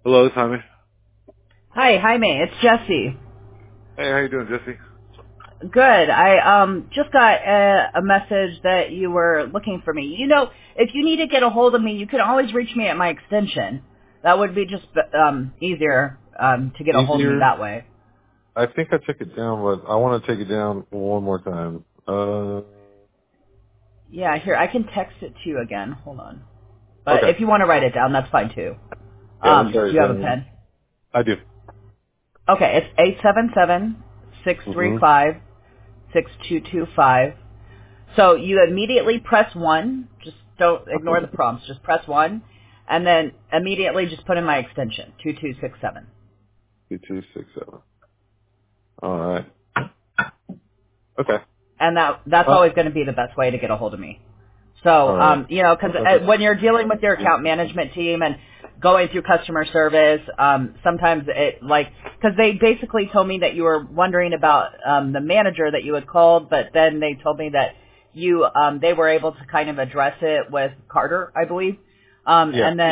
Hello, Tommy. Hi, Jaime. It's Jesse. Hey, how you doing, Jesse? Good. I just got a message that you were looking for me. You know, if you need to get a hold of me, you can always reach me at my extension. That would be just easier to get a hold of me Easier. that way. I think I took it down, but I want to take it down one more time. Yeah, here I can text it to you again. Hold on. But Okay. if you want to write it down, that's fine too. Yeah, let's Do start it you have a down. pen? I do. Okay, it's 877-635-6225. So you immediately press 1. Just don't ignore the prompts. Just press 1. And then immediately just put in my extension, 2267. 2267. All right. Okay. And that's always going to be the best way to get a hold of me. So, All right. you know, because when you're dealing with your account management team and going through customer service, sometimes it because they basically told me that you were wondering about the manager that you had called, but then they told me that they were able to kind of address it with Carter, I believe. Yeah. And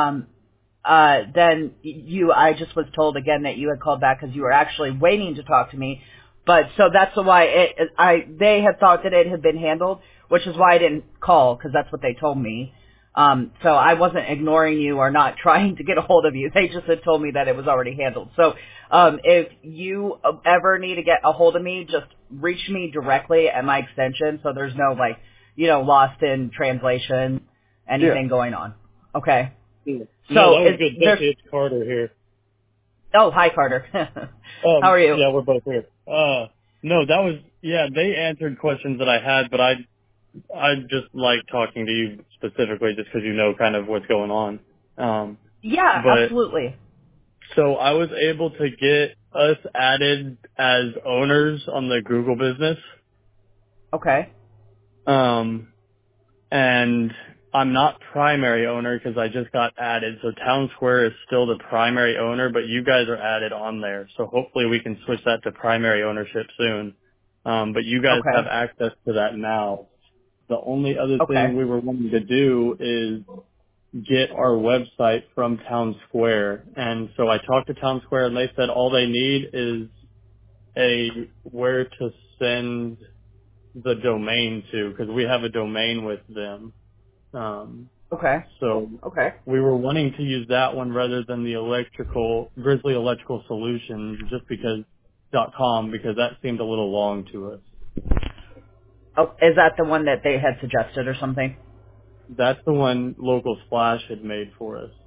then I just was told again that you had called back because you were actually waiting to talk to me. But so that's why they had thought that it had been handled, which is why I didn't call because that's what they told me. So I wasn't ignoring you or not trying to get a hold of you. They just had told me that it was already handled. So, if you ever need to get a hold of me, just reach me directly at my extension. So there's no lost in translation, Yeah. anything going on. Okay. Yeah. No, So that was good. Jesse, it's Carter here. oh, hi Carter. How are you? Yeah, we're both here. No, that was, yeah, they answered questions that I had, but I just like talking to you specifically just because you know kind of what's going on. Yeah, But absolutely. so I was able to get us added as owners on the Google business. Okay. And I'm not primary owner because I just got added. So Town Square is still the primary owner, but you guys are added on there. So hopefully we can switch that to primary ownership soon. But you guys have Okay. access to that now. The only other thing Okay. we were wanting to do is get our website from Town Square. And so I talked to Town Square and they said all they need is where to send the domain to because we have a domain with them. Okay. So Okay. we were wanting to use that one rather than the Grizzly Electrical Solutions just because .com because that seemed a little long to us. Oh, is that the one that they had suggested or something? That's the one Local Splash had made for us.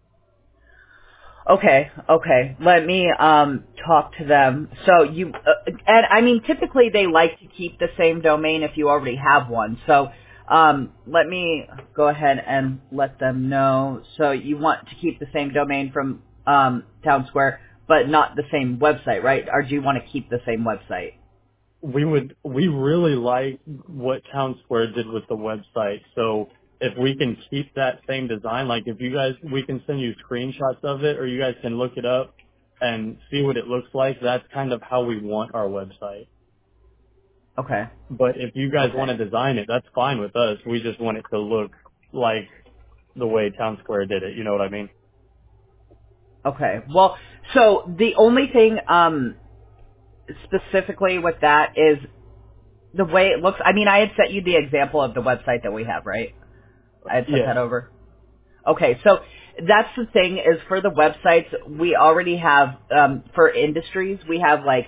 Okay, okay. Let me talk to them. So and I mean typically they like to keep the same domain if you already have one. So let me go ahead and let them know. So you want to keep the same domain from Town Square, but not the same website, right? Or do you want to keep the same website? We really like what Town Square did with the website. So if we can keep that same design, like if you guys, we can send you screenshots of it or you guys can look it up and see what it looks like. That's kind of how we want our website. Okay. But if you guys want Okay. to design it, that's fine with us. We just want it to look like the way Town Square did it. You know what I mean? Okay. Well, so the only thing specifically with that is the way it looks. I mean, I had sent you the example of the website that we have, right? I had sent Yeah. that over. Okay, so that's the thing is for the websites we already have for industries we have like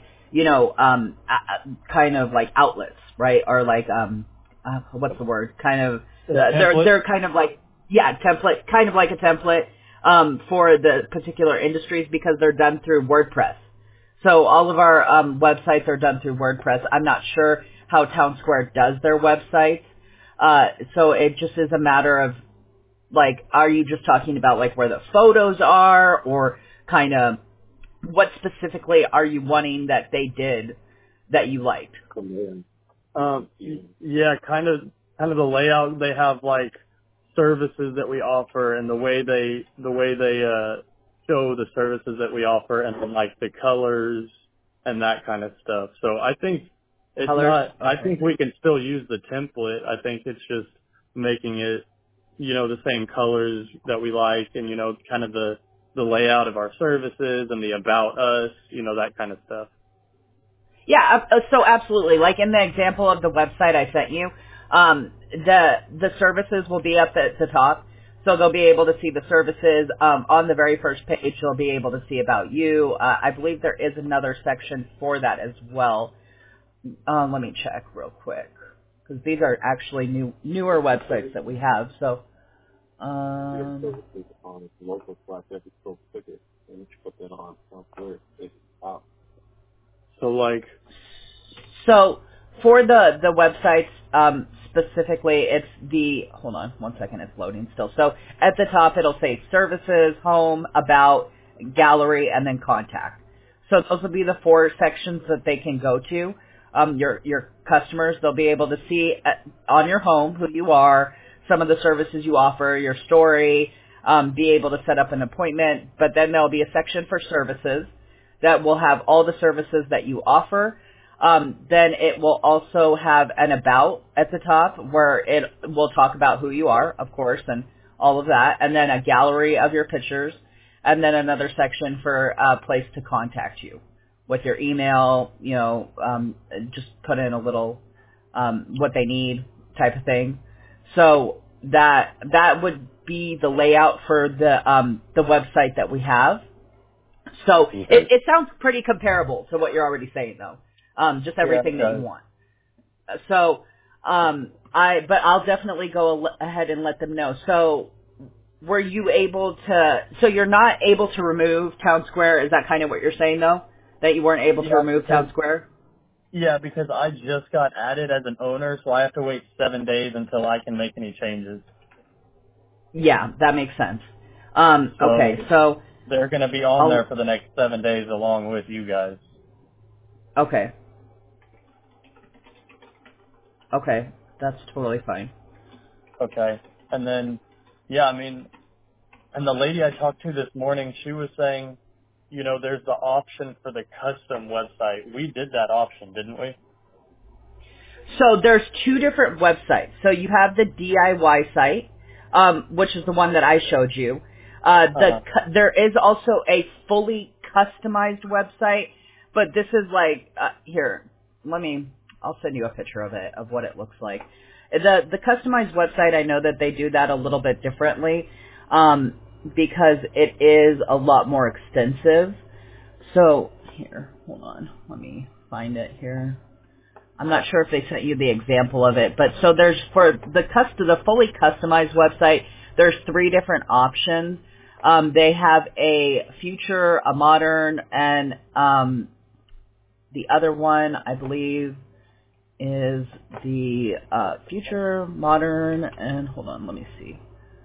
kind of like outlets, right? Or like what's the word? Kind of A template? they're kind of like template, kind of like a template for the particular industries because they're done through WordPress. So all of our websites are done through WordPress. I'm not sure how Town Square does their websites. So it just is a matter of like, are you just talking about like where the photos are or kind of what specifically are you wanting that they did that you liked? Yeah, kind of the layout. They have like services that we offer and the way they show the services that we offer and then like the colors and that kind of stuff. So I think it's Colors? not, I Okay. think we can still use the template. I think it's just making it, the same colors that we like and, kind of the the layout of our services and the about us, that kind of stuff. Yeah, so absolutely. Like in the example of the website I sent you, the services will be up at the top. So they'll be able to see the services. On the very first page, they'll be able to see about you. I believe there is another section for that as well. Let me check real quick, because these are actually newer websites that we have. So, services on local slash episode ticket, and you put that on where it's out. So for the websites, specifically, it's hold on one second, it's loading still. So at the top, it'll say services, home, about, gallery, and then contact. So those will be the 4 sections that they can go to. Your customers, they'll be able to see on your home who you are, some of the services you offer, your story, be able to set up an appointment. But then there'll be a section for services that will have all the services that you offer. Then it will also have an about at the top where it will talk about who you are, of course, and all of that. And then a gallery of your pictures. And then another section for a place to contact you with your email, just put in a little what they need type of thing. So that would be the layout for the website that we have. So Okay. it sounds pretty comparable to what you're already saying, though. Just everything that you want. So but I'll definitely go ahead and let them know. So were you able to? So you're not able to remove Town Square? Is that kind of what you're saying, though? That you weren't able to remove Town Square? Yeah, because I just got added as an owner, so I have to wait 7 days until I can make any changes. Yeah, that makes sense. Okay, so they're going to be on there for the next 7 days along with you guys. Okay, that's totally fine. Okay, and then, and the lady I talked to this morning, she was saying, there's the option for the custom website. We did that option, didn't we? So there's 2 different websites. So you have the DIY site, which is the one that I showed you. There is also a fully customized website, but this is like, here, I'll send you a picture of it, of what it looks like. The customized website, I know that they do that a little bit differently, because it is a lot more extensive. So, here, hold on, let me find it here. I'm not sure if they sent you the example of it, but so there's, for the fully customized website, there's 3 different options. They have a future, a modern, and the other one, I believe, is the future, modern, and hold on, let me see.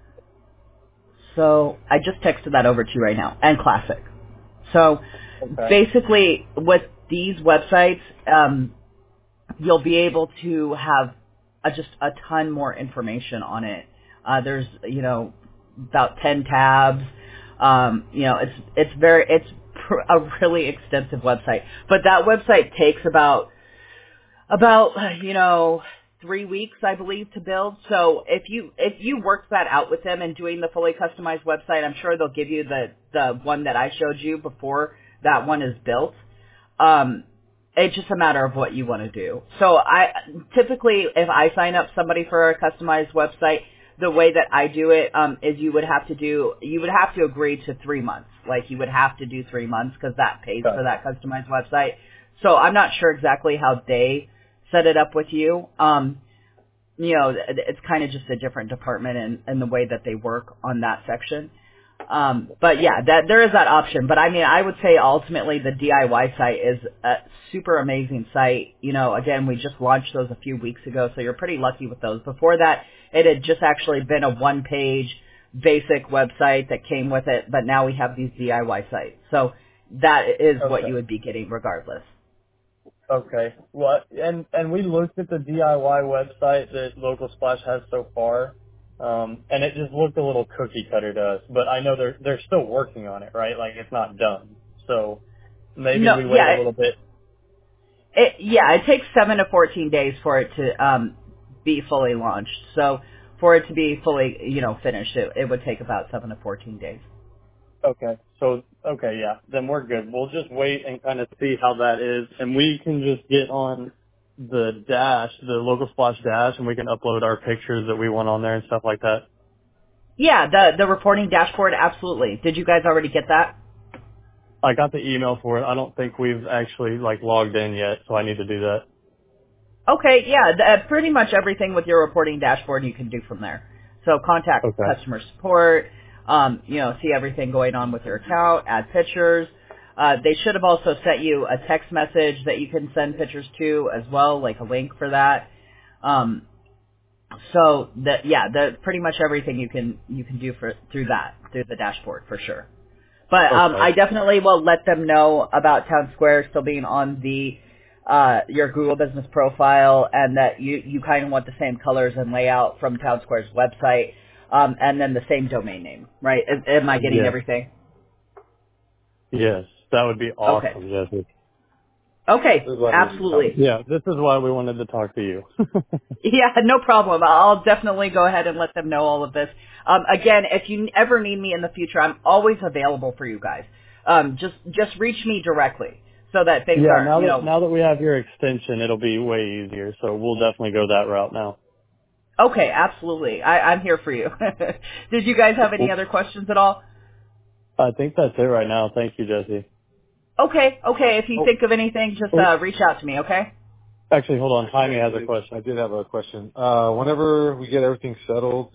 So I just texted that over to you right now, and classic. So basically, with these websites, you'll be able to have just a ton more information on it. There's, about 10 tabs. It's a really extensive website. But that website takes about 3 weeks, I believe, to build. So if you work that out with them and doing the fully customized website, I'm sure they'll give you the one that I showed you before that one is built. It's just a matter of what you want to do. So I typically, if I sign up somebody for a customized website, the way that I do it is you would have to agree to 3 months. Like you would have to do 3 months because that pays for that customized website. So I'm not sure exactly how they set it up with you. It's kind of just a different department and the way that they work on that section. But yeah, there is that option. But I mean, I would say ultimately the DIY site is a super amazing site. Again, we just launched those a few weeks ago, so you're pretty lucky with those. Before that, it had just actually been a 1-page basic website that came with it, but now we have these DIY sites. So that is what you would be getting regardless. Okay. Well, and we looked at the DIY website that Local Splash has so far, and it just looked a little cookie cutter to us. But I know they're still working on it, right? Like it's not done. So maybe we wait a little bit. It takes 7 to 14 days for it to be fully launched. So for it to be fully, finished, it would take about 7 to 14 days. Okay. So, okay, yeah. Then we're good. We'll just wait and kind of see how that is. And we can just get on the dash, the local splash dash, and we can upload our pictures that we want on there and stuff like that. Yeah, the reporting dashboard, absolutely. Did you guys already get that? I got the email for it. I don't think we've actually like logged in yet, so I need to do that. Okay, yeah, pretty much everything with your reporting dashboard you can do from there. So contact Okay. customer support, see everything going on with your account, add pictures. They should have also sent you a text message that you can send pictures to as well, like a link for that. Um, so pretty much everything you can do through the dashboard for sure. But Okay. I definitely will let them know about Town Square still being on the your Google Business profile, and that you kind of want the same colors and layout from Town Square's website, and then the same domain name, right? Am I getting Yes. everything? Yes. That would be Okay. awesome, Jesse. Okay. This is what I need to tell you. Absolutely. Yeah, this is why we wanted to talk to you. Yeah, no problem. I'll definitely go ahead and let them know all of this. Again, if you ever need me in the future, I'm always available for you guys. Just reach me directly so that things Yeah, aren't, now that we have your extension, it'll be way easier. So we'll definitely go that route now. Okay, absolutely. I'm here for you. Did you guys have any Well, other questions at all? I think that's it right now. Thank you, Jesse. Okay. If you Oh, think of anything, just Oh, reach out to me, okay? actually, hold on. Jaime has a actually, question. I did have a question. Whenever we get everything settled,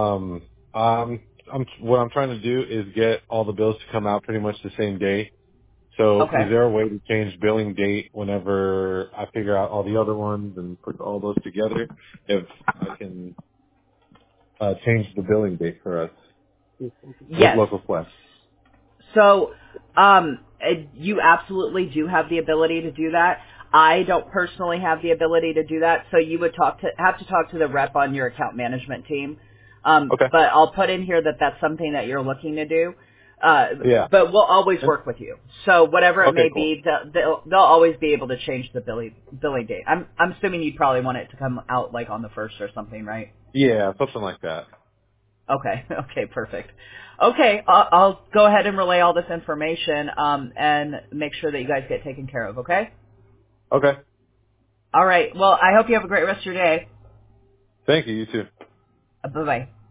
what I'm trying to do is get all the bills to come out pretty much the same day. So is Okay. there a way to change billing date whenever I figure out all the other ones and put all those together? If I can change the billing date for us with Yes. Local Flex. So, you absolutely do have the ability to do that. I don't personally have the ability to do that, so you would have to talk to the rep on your account management team. Okay. But I'll put in here that that's something that you're looking to do. Uh, Yeah. but we'll always work with you. So whatever it Okay, may cool. be, they'll always be able to change the billing date. I'm assuming you'd probably want it to come out like on the 1st or something, right? Yeah, something like that. Okay. Okay. Perfect. Okay. I'll go ahead and relay all this information, and make sure that you guys get taken care of. Okay. Okay. All right. Well, I hope you have a great rest of your day. Thank you. You too. Bye bye.